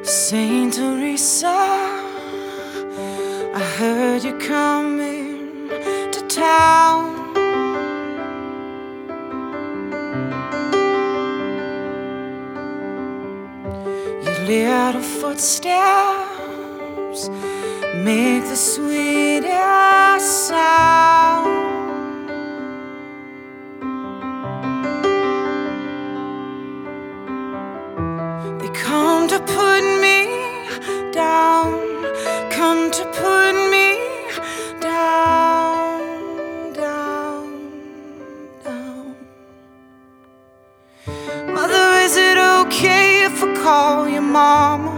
Saint Teresa, I heard you coming to town. Your little footsteps make the sweetest sound. They come to put me down, come to put me down, down, down. Mother, is it okay if I call you mama?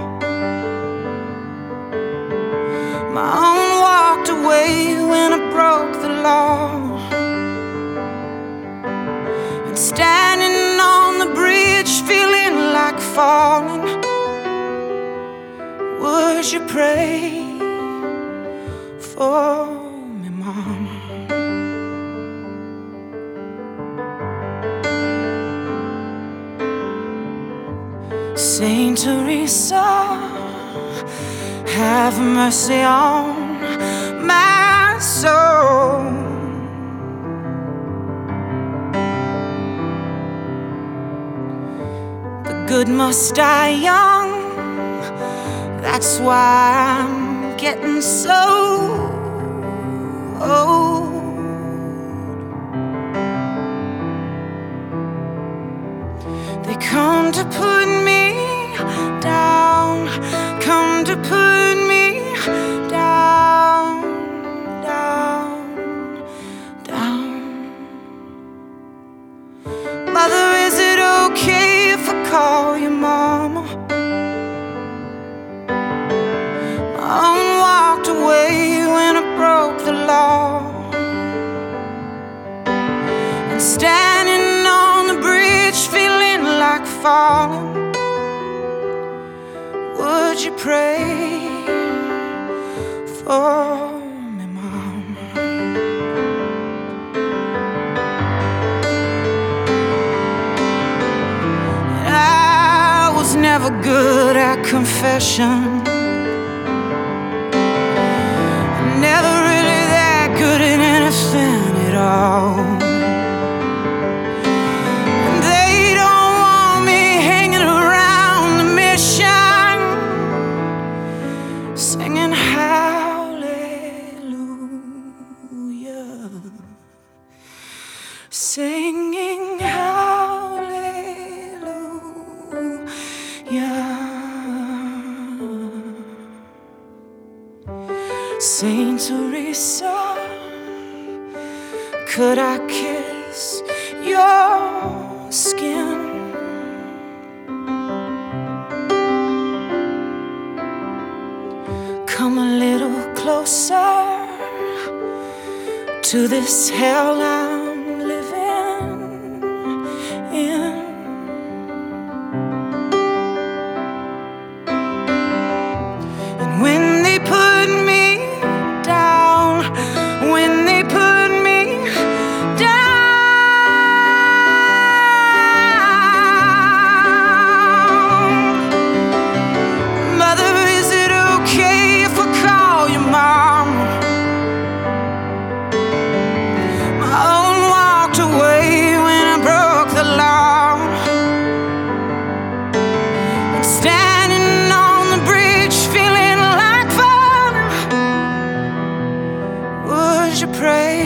Mom walked away when I broke the law, and standing on the bridge feeling like falling, would you pray for me, Mama? Saint Teresa, have mercy on my soul. The good must die young, that's why I'm getting so old. They come to put me down, come to put me down, down, down. Mother, is it okay if I call you mama? Mom walked away when I broke the law, and standing on the bridge feeling like falling, would you pray for me, Mom? I was never good at confession, never really that good at anything at all. And they don't want me hanging around the mission, singing hallelujah, singing hallelujah. Saint Teresa, could I kiss your skin? Come a little closer to this hell I'm living in. And when they put me down, when they put me down, Mother, is it okay if I call you Mom? My own walked away when I broke the law, and standing on the bridge feeling like falling, would you pray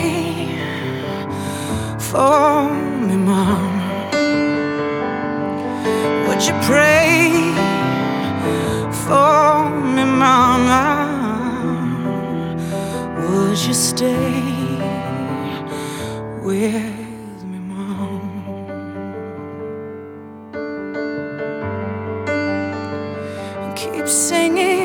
for me, Mom? Would you pray for me, Mama? Would you stay with me, Mom? And keep singing